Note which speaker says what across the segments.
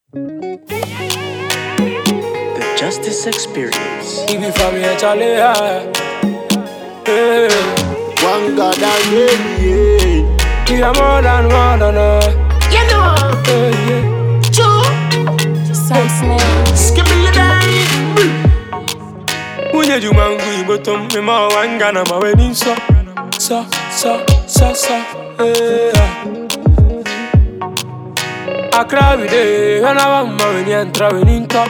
Speaker 1: The Justice Experience.
Speaker 2: Even from here, Charlie, hey.
Speaker 3: One God again, yeah.
Speaker 2: You are more than
Speaker 3: You know,
Speaker 2: yeah.
Speaker 3: Joe,
Speaker 4: Some snake.
Speaker 3: skipping the
Speaker 2: When you do mango, bottom, me ma wangana, my wedding so, hey. I cry with it when I want my wedding and traveling top.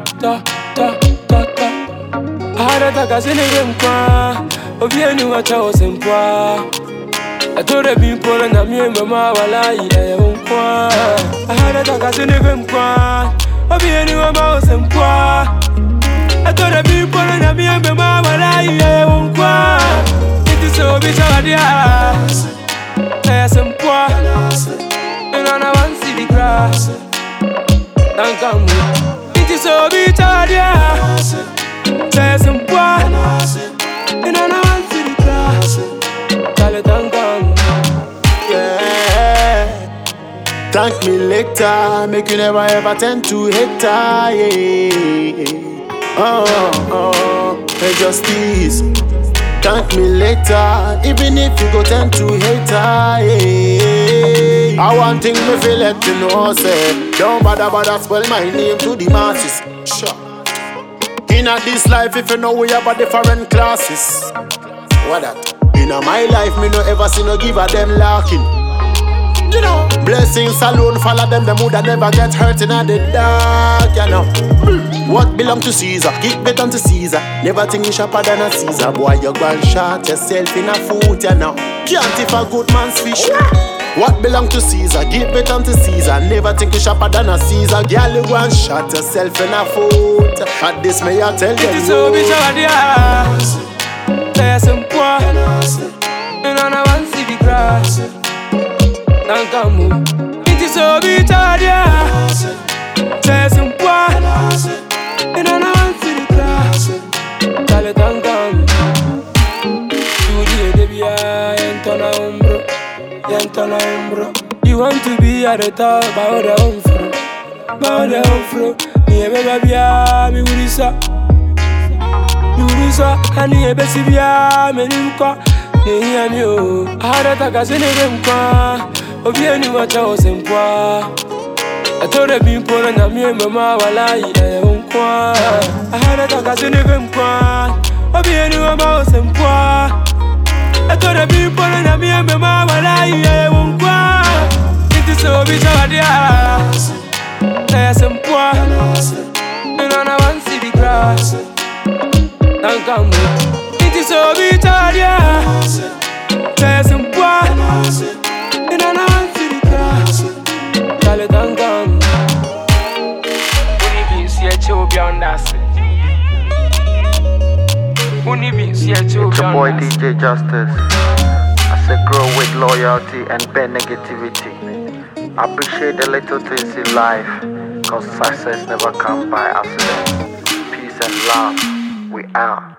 Speaker 2: I had a taxi in the car, of you knew what I was in poor. I told the people and I mean, Mamma, while I won't cry. I had a taxi in the car, of you knew I was in poor. I told the people and I mean, Mamma, while I won't cry. It is so bitch of the ass. There's some poor, and I want to see the grass. Don't come, it is so bitch of the ass. There's some poor, and I want to see the grass. Call it and come,
Speaker 3: yeah. Thank me later, make you never ever tend to hate her, yeah. Justice. Thank me later, even if you go tend to hate her, yeah. I want thing me feel let you know, say don't bother spell my name to the masses. Sure. In this life, if you know we have a different classes. What that? In my life, me no ever see no give a them lacking. You know, blessings alone follow them woulda never get hurt in the dark, you know. What belong to Caesar, give it unto Caesar. Never think you sharper than a Caesar. Boy, you go and shot yourself in a foot, you know. Can't if a good man's fish. What belong to Caesar, give it unto Caesar. Never think you sharper than a Caesar. Girl, you go and shot yourself in a foot. At this may I tell you.
Speaker 2: it is so bitch of the ass. There's some poor, and I want to see the grass. Don't come move. It is so bitch of the ass. There's some poor, and I want to see the grass. Call it and come. You want to be at the top, bow down through. Me baby, me urisa, and me baby, me nimka. Ne yami o, ahara takasi ne nimka. Obi eni wacha osempa. I told the people and I mean mama wala ida unkwa. Ahara takasi ne nimka. Obi eni mama osempa. I told the people and I mean mama wala ida unkwa. It is so bitch of the ass. There's some poor, and I want to see the grass. Don't come with. It is so bitch of the ass. There's some poor, and I want to see the grass. Call it and come. When you be see a chill beyond us. When you be see a chill
Speaker 5: It's your
Speaker 2: beyond
Speaker 5: boy
Speaker 2: us.
Speaker 5: DJ Justice. I said grow with loyalty and bad negativity. Appreciate the little things in life, cause success never comes by accident. Peace and love, we out.